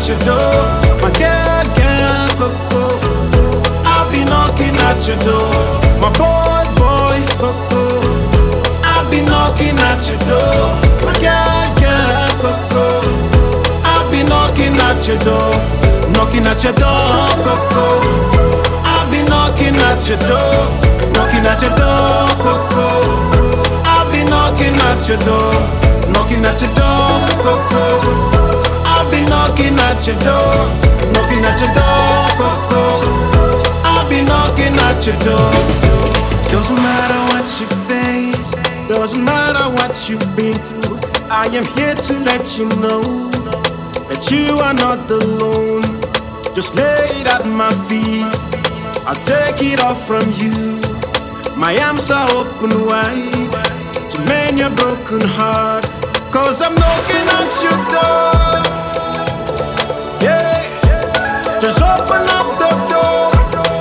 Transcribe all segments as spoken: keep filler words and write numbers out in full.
your door. My girl, girl, Coco. I'll be knocking at your door. My boy, boy, Coco. I'll be knocking at your door. My girl, girl, Coco. I'll be knocking at your door. Knocking at your door, Coco. I'll be knocking at your door. Knocking at your door, Coco. I'll be knocking at your door. Knocking at your door, Coco. I'll be knocking at your door. Knocking at your door, Coco. I'll be knocking at your door. Doesn't matter what you face, doesn't matter what you've been through. I am here to let you know that you are not alone. Just lay it at my feet, I'll take it off from you. My arms are open wide to mend your broken heart, cause I'm knocking at your door. Yeah, just open up the door.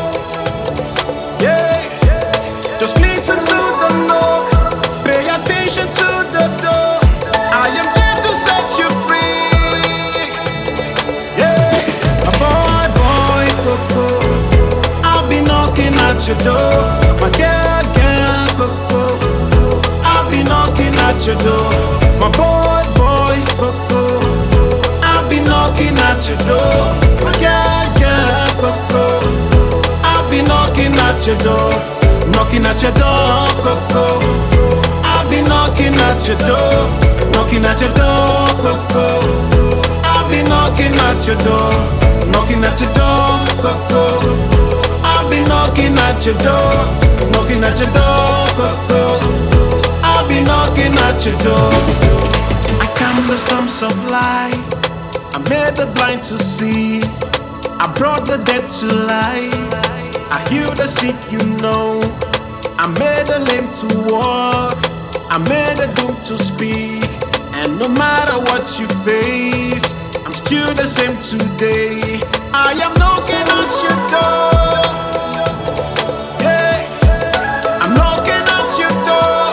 Yeah, just listen to the knock, pay attention to the door. I am there to set you free. Yeah, my boy, boy, Coco. I'll be knocking at your door. My girl, girl, Coco. I'll be knocking at your door. My boy, boy, Coco. I'll be knocking at your door. My girl, girl, Coco. I'll be knocking at your door. Knocking at your door, Coco. I'll be knocking at your door. Knocking at your door, Coco. I'll be knocking at your door. Knocking at your door, Coco. I'll be knocking at your door. Knocking at your door, Coco. I'll be knocking at your door. I calm the storms of life, I made the blind to see, I brought the dead to life, I heal the sick, you know. I made the lame to walk, I made the dumb to speak. And no matter what you face, I'm still the same today. I am knocking at your door. Yeah, I'm knocking at your door.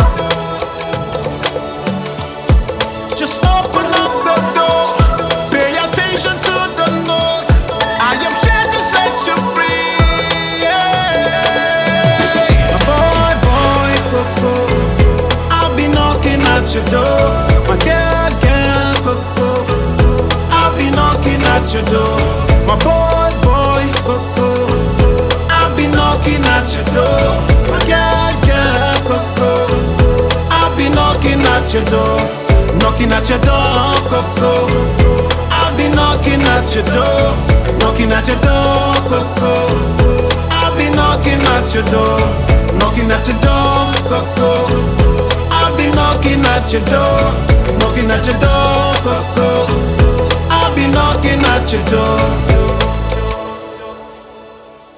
Just open up the door, pay attention to the knock. I am here to set you free. Yeah, my boy, boy, Coco. I'll be knocking at your door. My girl, girl, Coco. I'll be knocking at your door. My boy, boy, Coco. I'll be knocking at your door. My girl, girl, Coco. I'll be knocking at your door. Knocking at your door, Coco. I'll be knocking at your door. Knocking at your door, Coco. I'll be knocking at your door. Knocking at your door, Coco. I'll be knocking at your door. Knocking at your door, Coco. I'll be knocking at your door.